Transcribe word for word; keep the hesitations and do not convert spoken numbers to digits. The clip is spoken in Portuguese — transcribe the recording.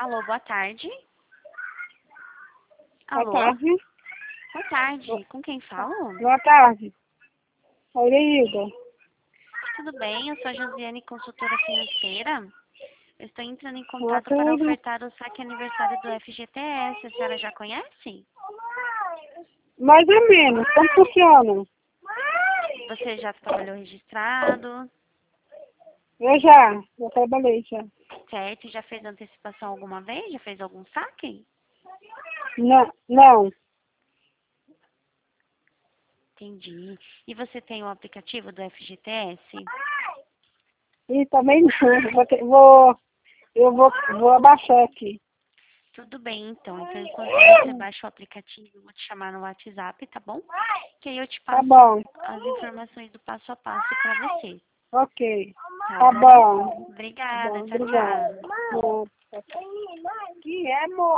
Alô, boa tarde. Boa Alô, tarde. boa tarde. Com quem falo? Boa tarde. Oreilda. Tudo bem? Eu sou a Josiane, consultora financeira. Eu estou entrando em Boa contato para tarde. ofertar o saque aniversário do F G T S. A senhora já conhece? Mais ou menos. Como funciona? Você já trabalhou registrado, Eu já. Já trabalhei já. certo? Já fez antecipação alguma vez? Já fez algum saque? Não. Não. Entendi. E você tem o aplicativo do F G T S? E também não. Vou, ter- vou, eu vou, vou abaixar aqui. Tudo bem, então. Então, enquanto você baixa o aplicativo, eu vou te chamar no WhatsApp, tá bom? Que aí eu te Tá passo bom. as informações do passo a passo para você. Ok. Tá Tá bom? bom. Tá Obrigada. bom. Tchau, Obrigada. tchau. Que é, amor?